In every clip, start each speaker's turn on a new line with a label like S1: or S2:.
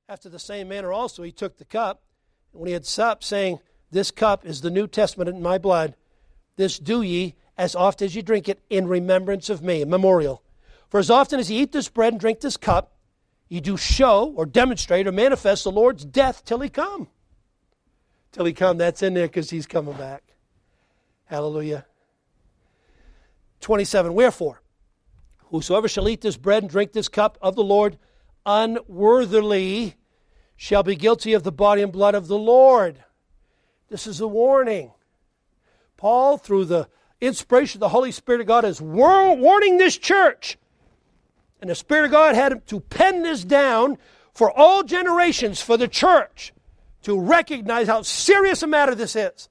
S1: After the same manner also he took the cup, and when he had supped, saying, This cup is the New Testament in my blood. This do ye, as oft as ye drink it, in remembrance of me, a memorial. For as often as ye eat this bread and drink this cup, ye do show or demonstrate or manifest the Lord's death till he come. Till he come, that's in there because he's coming back. Hallelujah. 27, wherefore, whosoever shall eat this bread and drink this cup of the Lord unworthily shall be guilty of the body and blood of the Lord. This is a warning. Paul, through the inspiration of the Holy Spirit of God, is warning this church. And the Spirit of God had him to pen this down for all generations, for the church to recognize how serious a matter this is.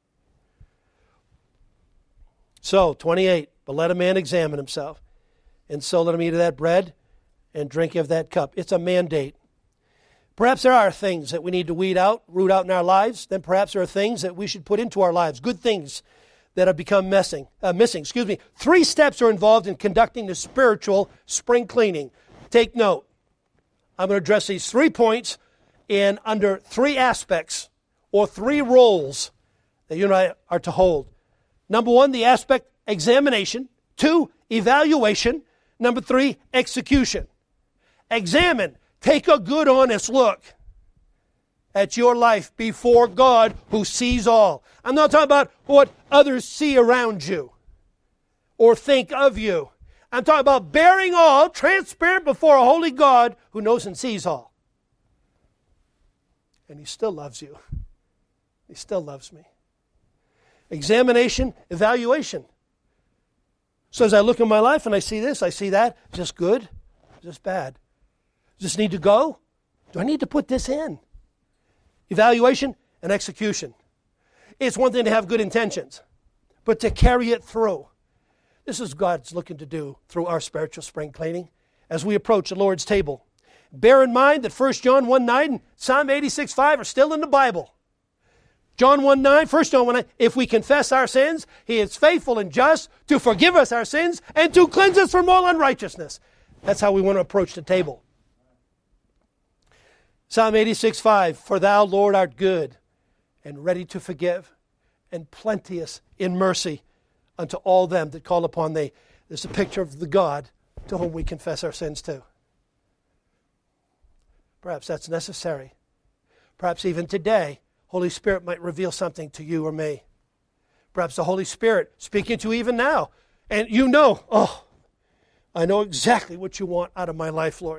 S1: So, 28, but let a man examine himself, and so let him eat of that bread and drink of that cup. It's a mandate. Perhaps there are things that we need to root out in our lives. Then perhaps there are things that we should put into our lives, good things that have become missing. 3 steps are involved in conducting the spiritual spring cleaning. Take note. I'm going to address these 3 points in under 3 aspects or 3 roles that you and I are to hold. Number 1, the aspect examination. 2, evaluation. Number 3, execution. Examine. Take a good, honest look at your life before God who sees all. I'm not talking about what others see around you or think of you. I'm talking about bearing all, transparent before a holy God who knows and sees all. And he still loves you. He still loves me. Examination, evaluation. So as I look in my life and I see this, I see that, is this good? Is this bad? Does this need to go? Do I need to put this in? Evaluation and execution. It's one thing to have good intentions, but to carry it through. This is God's looking to do through our spiritual spring cleaning as we approach the Lord's table. Bear in mind that 1 John 1:9 and Psalm 86:5 are still in the Bible. John 1:9, 1 John 1:9, if we confess our sins, he is faithful and just to forgive us our sins and to cleanse us from all unrighteousness. That's how we want to approach the table. Psalm 86:5, for thou, Lord, art good and ready to forgive and plenteous in mercy unto all them that call upon thee. This is a picture of the God to whom we confess our sins to. Perhaps that's necessary. Perhaps even today, Holy Spirit might reveal something to you or me. Perhaps the Holy Spirit speaking to you even now. And you know, I know exactly what you want out of my life, Lord.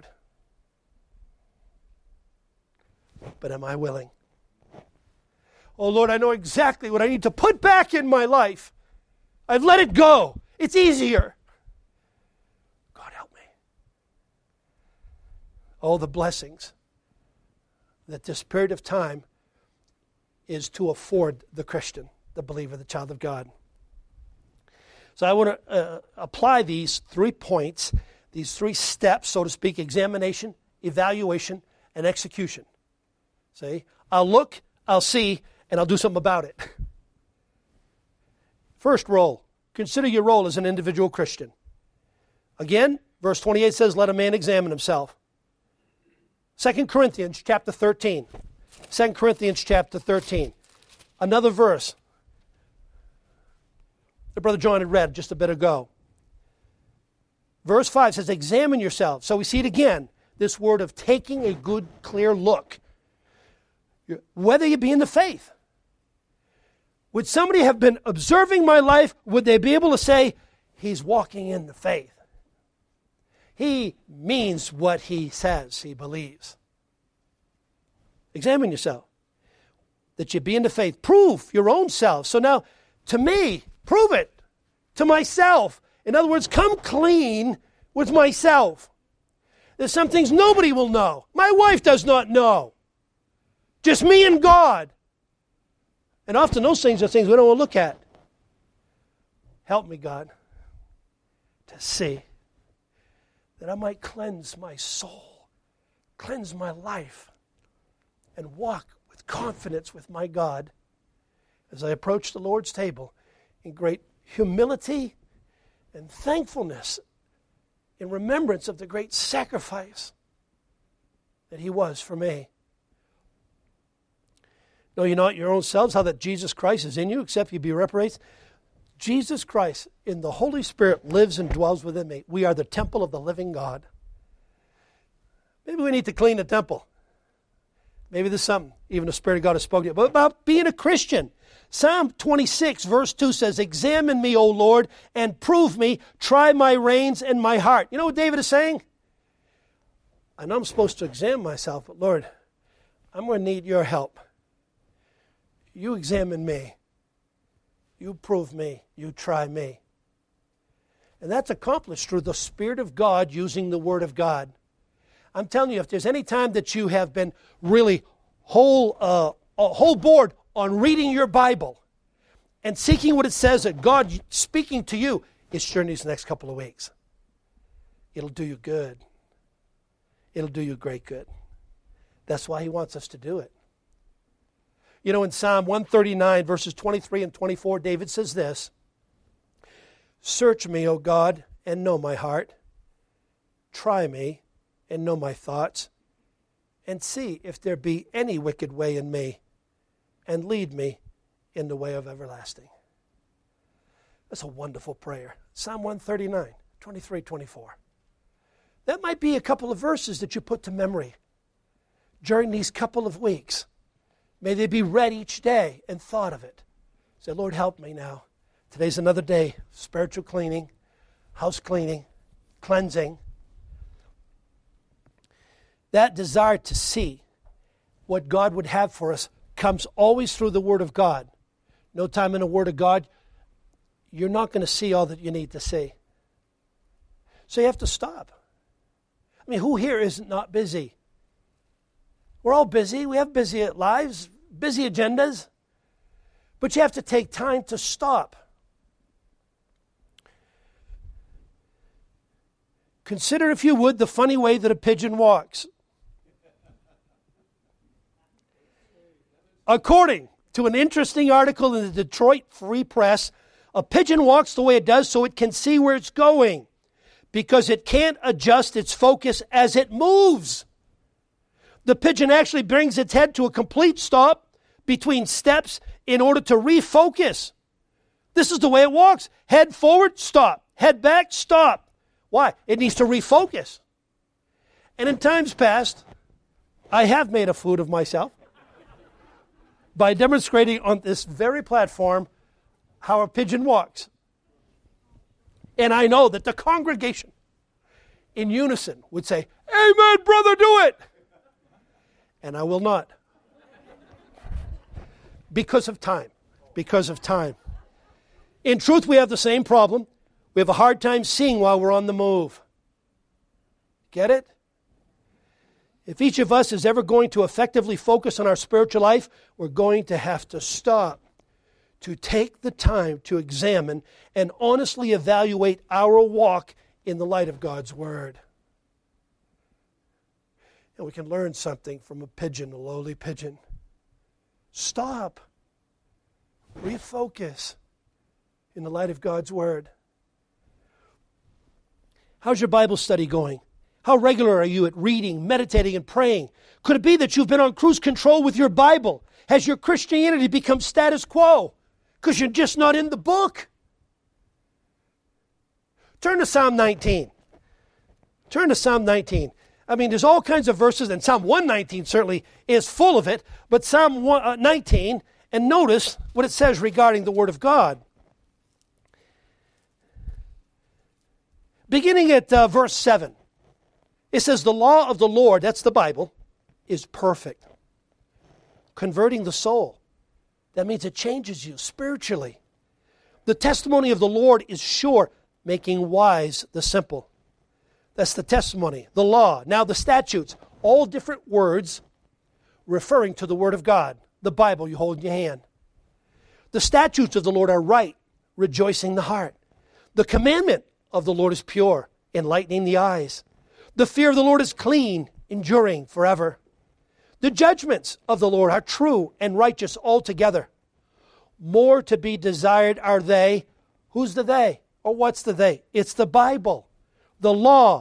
S1: But am I willing? Oh, Lord, I know exactly what I need to put back in my life. I've let it go. It's easier. God, help me. Oh, the blessings that this period of time is to afford the Christian, the believer, the child of God. So I want to apply these 3 points, these 3 steps, so to speak, examination, evaluation, and execution. See, I'll look, I'll see, and I'll do something about it. First role, consider your role as an individual Christian. Again, verse 28 says, let a man examine himself. 2 Corinthians chapter 13. 2 Corinthians chapter 13. Another verse that Brother John had read just a bit ago. Verse 5 says, examine yourself. So we see it again, this word of taking a good, clear look. Whether you be in the faith. Would somebody have been observing my life? Would they be able to say, he's walking in the faith? He means what he says he believes. Examine yourself. That you be in the faith. Prove your own self. So now, to me, prove it. To myself. In other words, come clean with myself. There's some things nobody will know. My wife does not know. Just me and God. And often those things are things we don't want to look at. Help me, God, to see that I might cleanse my soul, cleanse my life, and walk with confidence with my God as I approach the Lord's table in great humility and thankfulness in remembrance of the great sacrifice that he was for me. Know you not your own selves how that Jesus Christ is in you, except you be reprobates? Jesus Christ in the Holy Spirit lives and dwells within me. We are the temple of the living God. Maybe we need to clean the temple. Maybe there's something, even the Spirit of God has spoken to you. But about being a Christian, Psalm 26 verse 2 says, examine me, O Lord, and prove me, try my reins and my heart. You know what David is saying? I know I'm supposed to examine myself, but Lord, I'm going to need your help. You examine me. You prove me. You try me. And that's accomplished through the Spirit of God using the Word of God. I'm telling you, if there's any time that you have been really whole board on reading your Bible and seeking what it says that God speaking to you, it's during these next couple of weeks. It'll do you good. It'll do you great good. That's why he wants us to do it. You know, in Psalm 139, verses 23 and 24, David says this, search me, O God, and know my heart. Try me and know my thoughts, and see if there be any wicked way in me, and lead me in the way of everlasting. That's a wonderful prayer. Psalm 139, 23, 24. That might be a couple of verses that you put to memory during these couple of weeks. May they be read each day and thought of it. Say, Lord, help me now. Today's another day. Spiritual cleaning, house cleaning, cleansing. That desire to see what God would have for us comes always through the Word of God. No time in the Word of God, you're not going to see all that you need to see. So you have to stop. I mean, who here isn't not busy? We're all busy. We have busy lives, busy agendas. But you have to take time to stop. Consider, if you would, the funny way that a pigeon walks. According to an interesting article in the Detroit Free Press, a pigeon walks the way it does so it can see where it's going, because it can't adjust its focus as it moves. The pigeon actually brings its head to a complete stop between steps in order to refocus. This is the way it walks. Head forward, stop. Head back, stop. Why? It needs to refocus. And in times past, I have made a fool of myself by demonstrating on this very platform how a pigeon walks. And I know that the congregation in unison would say, amen, brother, do it. And I will not. Because of time. Because of time. In truth, we have the same problem. We have a hard time seeing while we're on the move. Get it? If each of us is ever going to effectively focus on our spiritual life, we're going to have to stop to take the time to examine and honestly evaluate our walk in the light of God's Word. And we can learn something from a pigeon, a lowly pigeon. Stop. Refocus in the light of God's Word. How's your Bible study going? How regular are you at reading, meditating, and praying? Could it be that you've been on cruise control with your Bible? Has your Christianity become status quo because you're just not in the book? Turn to Psalm 19. Turn to Psalm 19. I mean, there's all kinds of verses, and Psalm 119 certainly is full of it, but Psalm 19, and notice what it says regarding the Word of God. Beginning at verse 7. It says, the law of the Lord, that's the Bible, is perfect, converting the soul. That means it changes you spiritually. The testimony of the Lord is sure, making wise the simple. That's the testimony, the law. Now the statutes, all different words referring to the Word of God, the Bible you hold in your hand. The statutes of the Lord are right, rejoicing the heart. The commandment of the Lord is pure, enlightening the eyes. The fear of the Lord is clean, enduring forever. The judgments of the Lord are true and righteous altogether. More to be desired are they. Who's the they? Or what's the they? It's the Bible, the law,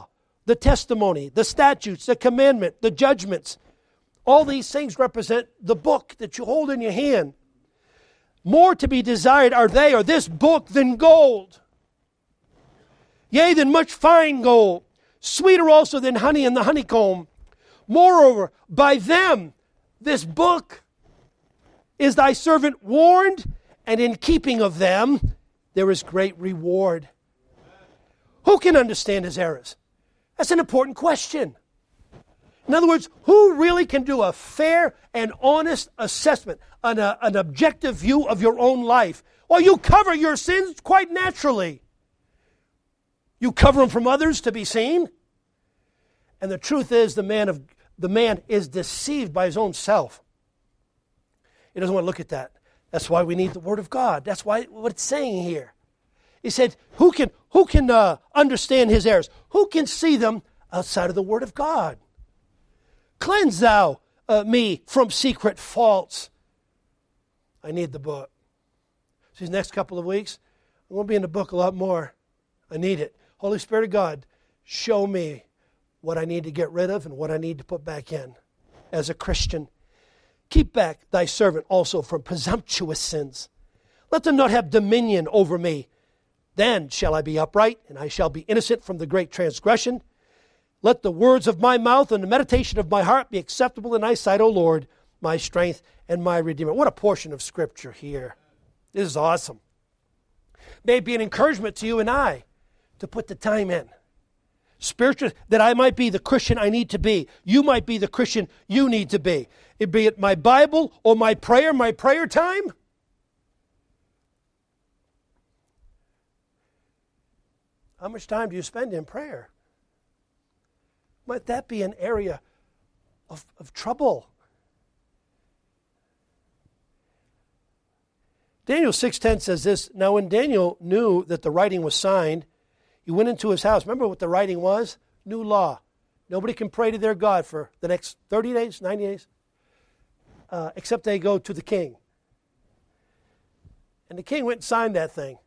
S1: the testimony, the statutes, the commandment, the judgments. All these things represent the book that you hold in your hand. More to be desired are they, or this book, than gold. Yea, than much fine gold. Sweeter also than honey in the honeycomb. Moreover, by them, this book, is thy servant warned, and in keeping of them, there is great reward. Who can understand his errors? That's an important question. In other words, who really can do a fair and honest assessment, an objective view of your own life? Well, you cover your sins quite naturally. You cover them from others to be seen. And the truth is, the man is deceived by his own self. He doesn't want to look at that. That's why we need the Word of God. That's why what it's saying here. He said, who can understand his errors? Who can see them outside of the Word of God? Cleanse thou me from secret faults. I need the book. So these next couple of weeks, I'm going to be in the book a lot more. I need it. Holy Spirit of God, show me what I need to get rid of and what I need to put back in as a Christian. Keep back thy servant also from presumptuous sins. Let them not have dominion over me. Then shall I be upright, and I shall be innocent from the great transgression. Let the words of my mouth and the meditation of my heart be acceptable in thy sight, O Lord, my strength and my Redeemer. What a portion of Scripture here. This is awesome. May it be an encouragement to you and I to put the time in. Spiritual, that I might be the Christian I need to be. You might be the Christian you need to be. Be it my Bible or my prayer time. How much time do you spend in prayer? Might that be an area of trouble? Daniel 6:10 says this, now when Daniel knew that the writing was signed, he went into his house. Remember what the writing was? New law. Nobody can pray to their God for the next 30 days, 90 days, except they go to the king. And the king went and signed that thing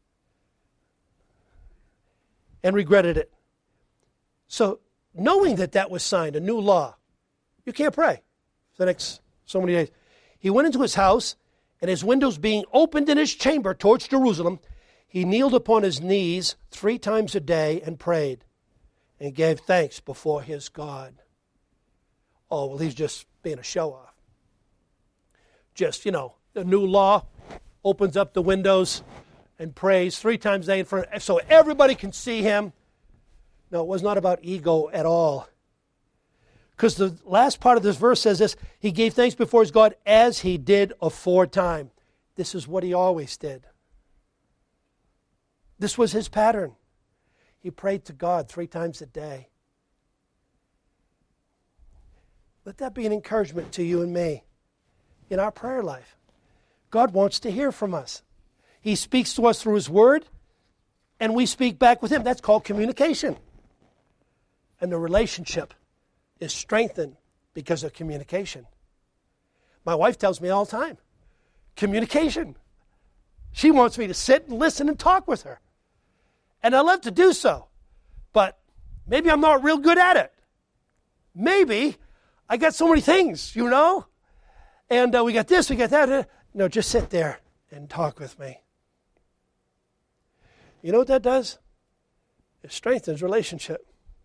S1: and regretted it. So knowing that was signed, a new law, you can't pray for the next so many days. He went into his house, and his windows being opened in his chamber towards Jerusalem, he kneeled upon his knees 3 times a day and prayed and gave thanks before his God. Oh, well, he's just being a show-off. Just, the new law opens up the windows and prays 3 times a day in front, so everybody can see him. No, it was not about ego at all. Because the last part of this verse says this, he gave thanks before his God as he did aforetime. This is what he always did. This was his pattern. He prayed to God 3 times a day. Let that be an encouragement to you and me in our prayer life. God wants to hear from us. He speaks to us through his word, and we speak back with him. That's called communication. And the relationship is strengthened because of communication. My wife tells me all the time, communication. She wants me to sit and listen and talk with her. And I love to do so. But maybe I'm not real good at it. Maybe I got so many things, And we got this, we got that. No, just sit there and talk with me. You know what that does? It strengthens relationship.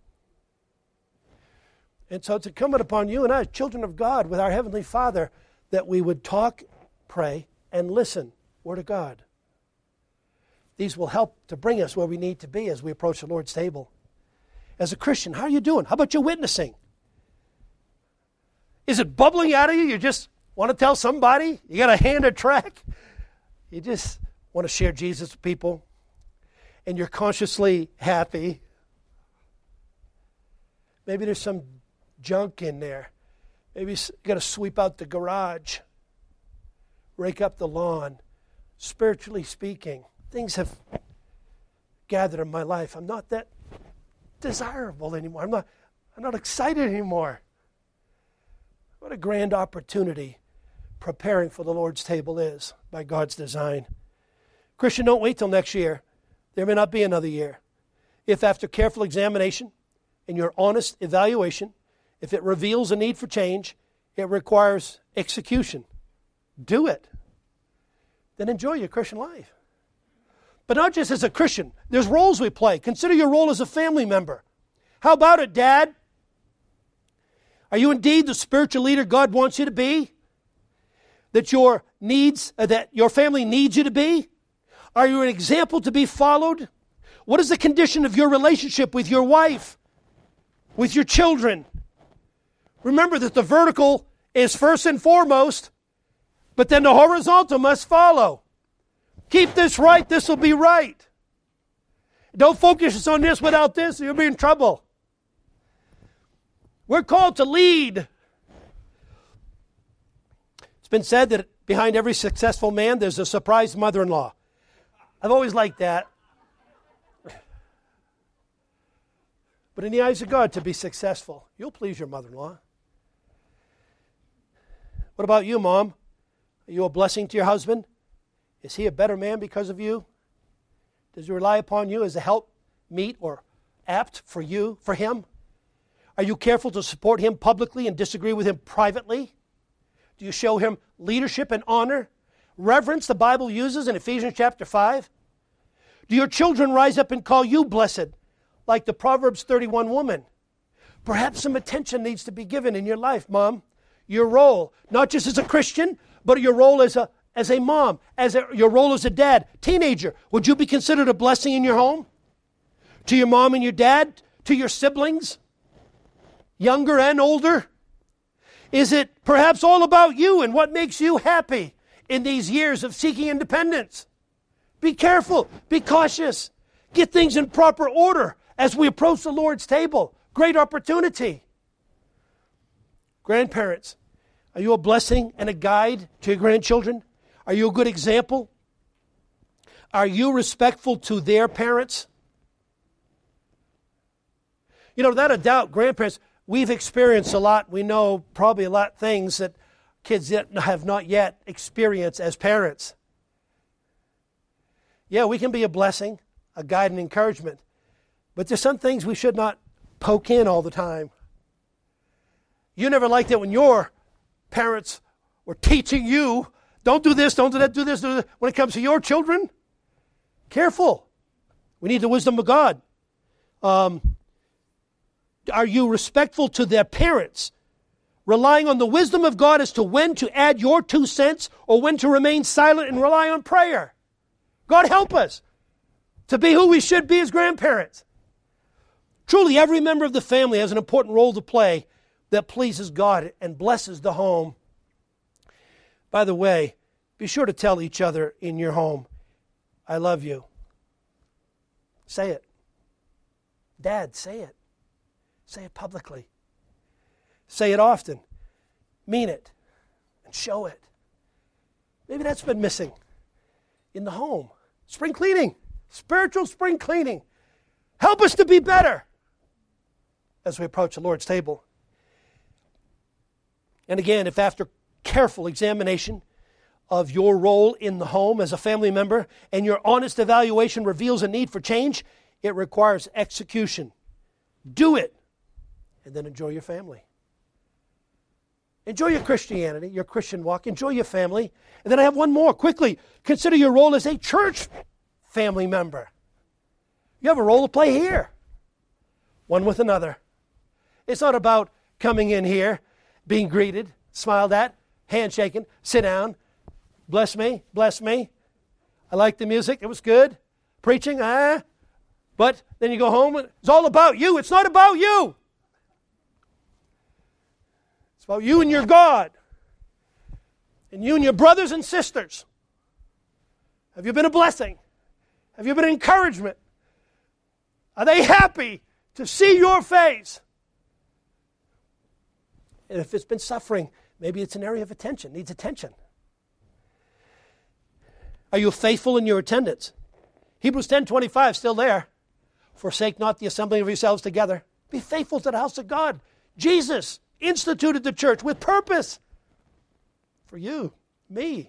S1: And so it's incumbent upon you and I, children of God, with our Heavenly Father, that we would talk, pray, and listen. Word of God. These will help to bring us where we need to be as we approach the Lord's table. As a Christian, how are you doing? How about your witnessing? Is it bubbling out of you? You just want to tell somebody? You got a hand or track? You just want to share Jesus with people? And you're consciously happy? Maybe there's some junk in there. Maybe you got to sweep out the garage, rake up the lawn. Spiritually speaking, things have gathered in my life. I'm not that desirable anymore. I'm not excited anymore. What a grand opportunity preparing for the Lord's table is by God's design. Christian, don't wait till next year. There may not be another year. If after careful examination, and your honest evaluation, if it reveals a need for change, it requires execution. Do it. Then enjoy your Christian life. But not just as a Christian. There's roles we play. Consider your role as a family member. How about it, Dad? Are you indeed the spiritual leader God wants you to be? That your family needs you to be? Are you an example to be followed? What is the condition of your relationship with your wife, with your children? Remember that the vertical is first and foremost, but then the horizontal must follow. Keep this right, this will be right. Don't focus on this without this, you'll be in trouble. We're called to lead. It's been said that behind every successful man, there's a surprise mother-in-law. I've always liked that. But in the eyes of God, to be successful, you'll please your mother-in-law. What about you, Mom? Are you a blessing to your husband? Is he a better man because of you? Does he rely upon you as a help meet or apt for him? Are you careful to support him publicly and disagree with him privately? Do you show him leadership and honor? Reverence the Bible uses in Ephesians chapter 5? Do your children rise up and call you blessed, like the Proverbs 31 woman? Perhaps some attention needs to be given in your life, Mom. Your role, not just as a Christian, but your role as a mom, your role as a dad. Teenager, would you be considered a blessing in your home? To your mom and your dad? To your siblings? Younger and older? Is it perhaps all about you and what makes you happy in these years of seeking independence? Be careful. Be cautious. Get things in proper order as we approach the Lord's table. Great opportunity. Grandparents, are you a blessing and a guide to your grandchildren? Are you a good example? Are you respectful to their parents? Without a doubt, grandparents, we've experienced a lot. We know probably a lot of things that kids have not yet experienced as parents. Yeah, we can be a blessing, a guide and encouragement. But there's some things we should not poke in all the time. You never liked it when your parents were teaching you, don't do this, don't do that, do this, do that. When it comes to your children, careful. We need the wisdom of God. Are you respectful to their parents? Relying on the wisdom of God as to when to add your 2 cents or when to remain silent and rely on prayer. God help us to be who we should be as grandparents. Truly, every member of the family has an important role to play that pleases God and blesses the home. By the way, be sure to tell each other in your home, I love you. Say it. Dad, say it. Say it publicly. Say it often. Mean it. And show it. Maybe that's been missing in the home. Spring cleaning. Spiritual spring cleaning. Help us to be better as we approach the Lord's table. And again, if after careful examination of your role in the home as a family member and your honest evaluation reveals a need for change, it requires execution. Do it, and then enjoy your family. Enjoy your Christianity, your Christian walk. Enjoy your family. And then I have one more. Quickly, consider your role as a church family member. You have a role to play here, one with another. It's not about coming in here, being greeted, smiled at, handshaking, sit down, bless me, bless me. I like the music, it was good. Preaching, but then you go home and it's all about you. It's not about you. It's about you and your God. And you and your brothers and sisters. Have you been a blessing? Have you been an encouragement? Are they happy to see your face? And if it's been suffering, maybe it's an area of attention, needs attention. Are you faithful in your attendance? Hebrews 10:25, still there. Forsake not the assembling of yourselves together. Be faithful to the house of God. Jesus instituted the church with purpose for you, me.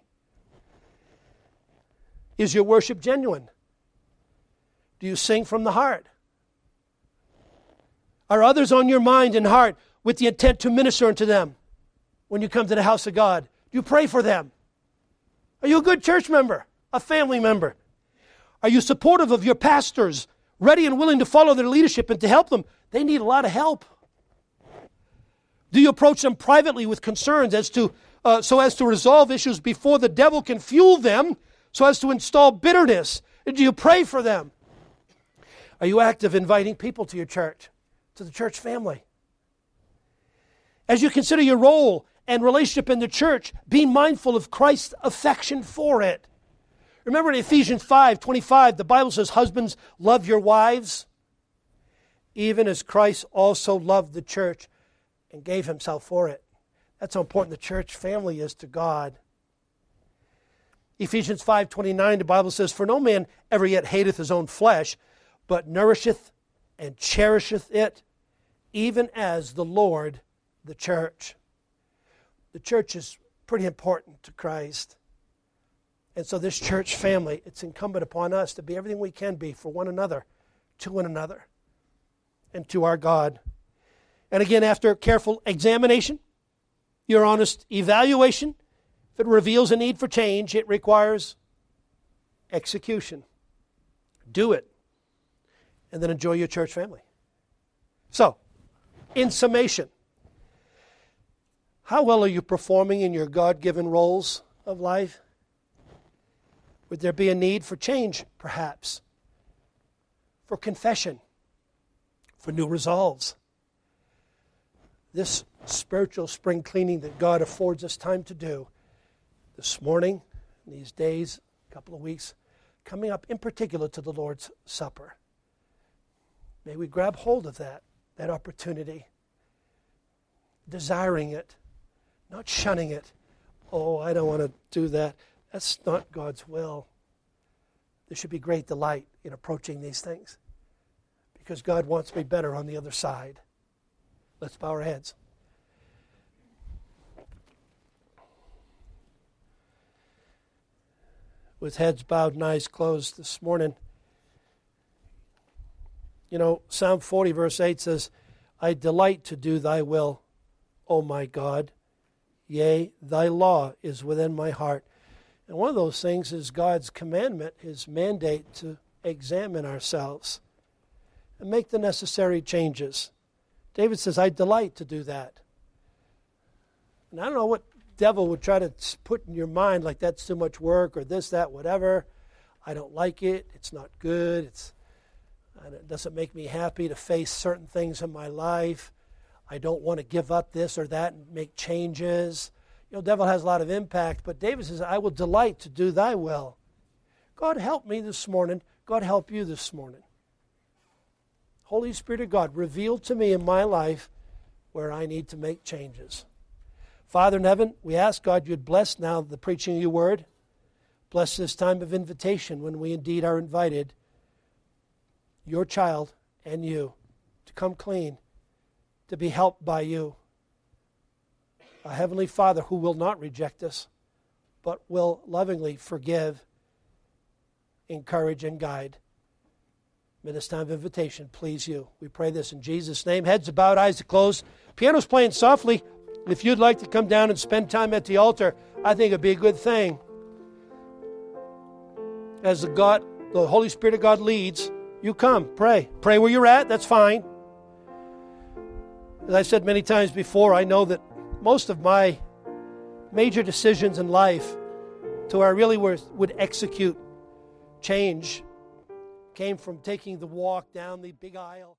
S1: Is your worship genuine? Do you sing from the heart? Are others on your mind and heart with the intent to minister unto them when you come to the house of God? Do you pray for them? Are you a good church member, a family member? Are you supportive of your pastors, ready and willing to follow their leadership and to help them? They need a lot of help. Do you approach them privately with concerns so as to resolve issues before the devil can fuel them, so as to install bitterness? Do you pray for them? Are you active inviting people to your church, to the church family? As you consider your role and relationship in the church, be mindful of Christ's affection for it. Remember in Ephesians 5:25, the Bible says, husbands, love your wives, even as Christ also loved the church and gave himself for it. That's how important the church family is to God. Ephesians 5:29, the Bible says, for no man ever yet hateth his own flesh, but nourisheth and cherisheth it, even as the Lord the church. The church is pretty important to Christ. And so this church family, it's incumbent upon us to be everything we can be for one another, to one another, and to our God. And again, after careful examination, your honest evaluation, if it reveals a need for change, it requires execution. Do it. And then enjoy your church family. So, in summation, how well are you performing in your God-given roles of life? Would there be a need for change, perhaps? For confession? For new resolves? This spiritual spring cleaning that God affords us time to do this morning, these days, a couple of weeks, coming up in particular to the Lord's Supper. May we grab hold of that opportunity, desiring it, not shunning it. Oh, I don't want to do that. That's not God's will. There should be great delight in approaching these things because God wants me better on the other side. Let's bow our heads. With heads bowed and eyes closed this morning, you know, Psalm 40 verse 8 says, I delight to do thy will, O my God. Yea, thy law is within my heart. And one of those things is God's commandment, his mandate to examine ourselves and make the necessary changes. David says, I delight to do that. And I don't know what devil would try to put in your mind like that's too much work or this, that, whatever. I don't like it. It's not good. It doesn't make me happy to face certain things in my life. I don't want to give up this or that and make changes. You know, the devil has a lot of impact, but David says, I will delight to do thy will. God help me this morning. God help you this morning. Holy Spirit of God, reveal to me in my life where I need to make changes. Father in heaven, we ask God you'd bless now the preaching of your word. Bless this time of invitation when we indeed are invited, your child and you, to come clean, to be helped by you. A Heavenly Father who will not reject us, but will lovingly forgive, encourage, and guide. May this time of invitation please you. We pray this in Jesus' name. Heads bowed, eyes closed. Piano's playing softly. If you'd like to come down and spend time at the altar, I think it'd be a good thing. As the Holy Spirit of God leads, you come, pray. Pray where you're at, that's fine. As I've said many times before, I know that most of my major decisions in life to where I really would execute change came from taking the walk down the big aisle.